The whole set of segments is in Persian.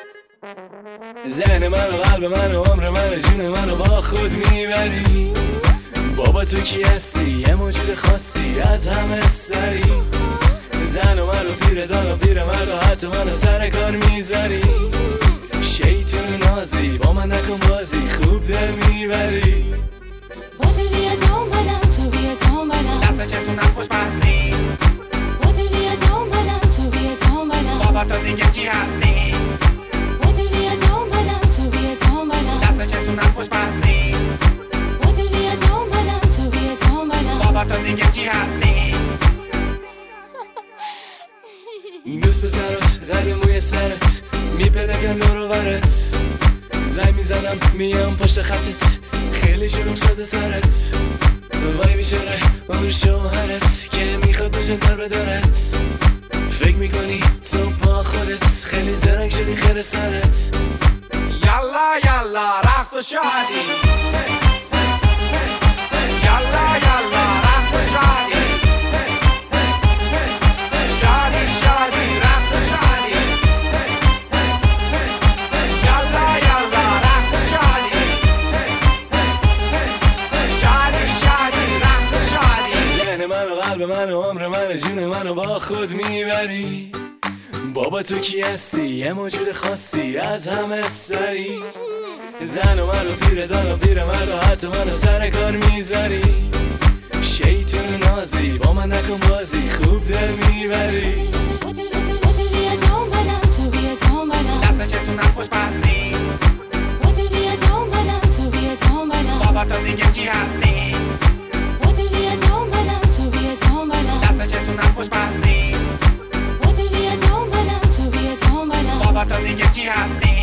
ذهن من و قلب من و عمر من و جون من رو با خود میبری. بابا تو کی هستی؟ یه موجود خاصی از همه سری. زن و من و پیر زن و پیر مرد و حتی من رو سر کار میذاری. شیطون نازی با من نکن بازی، خوب دل میبری. با دلی دنبالم تو بیا دنبالم، دست چتونم خوش بستی. با دلی دنبالم تو بیا دنبالم، بابا تو دیگه کی هستی؟ با دلی دنبالم تو بیا دنبالم، دست چتونم خوش بستی. با دلی دنبالم تو بیا دنبالم. بابا تو دیگه کی هستی؟ دوست به سرت قلب موی سرت میپدگم دور و برت. زنگ میزنم میام پشت خطت، خیلی شروع شده سرت. وای میشاره اون شوهرت که میخواد بشن در بدارت. فکر میکنی تو با خودت خیلی زرنگ شدی خیر سرت. یالا یالا رقص و شادی. یالا یالا رقص و شادی. شادی شادی رقص و شادی. یالا یالا رقص و شادی. شادی شادی رقص و شادی. ذهن من و قلب من و عمر من و جون من رو با خود میبری. بابا تو کی هستی؟ یه موجود خاصی از همه سری. زن و من و پیر زن و پیر مرد و حتی من رو سر کار میذاری. شیطون نازی با من نکن بازی، خوب دل میبری. با دلی دنبالم تو بیا دنبالم، دست چتونم خوش بستی. با دلی دنبالم تو بیا دنبالم، بابا تو دیگه کی هستی؟ با دلی دنبالم تو بیا دنبالم، دست چتونم خوش بستی. با دلی دنبالم تو بیا دنبالم. بابا تو دیگه کی هستی؟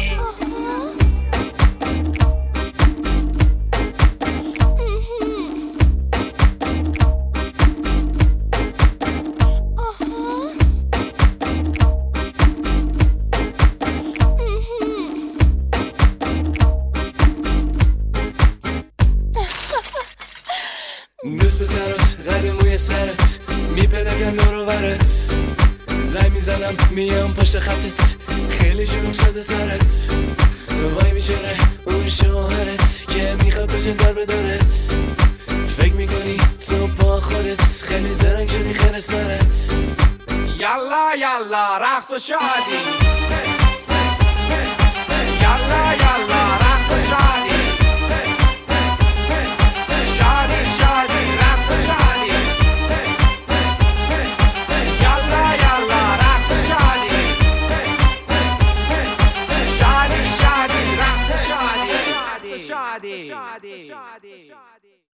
دوست به سرت قلب موی سرت میپدگم دور و برت. زنگ میزنم میام پشت خطت، خیلی شروع شده سرت. وای میشاره اون شوهرت که میخواد بشن در بدارت. فکر میکنی تو با خودت خیلی زرنگ شدی خیر سرت. یالا یالا رقص و شادی. یالا یالا رقص و شادی. شادی شادی رقص و شادی. یالا یالا رقص و شادی. شادی شادی رقص و شادی.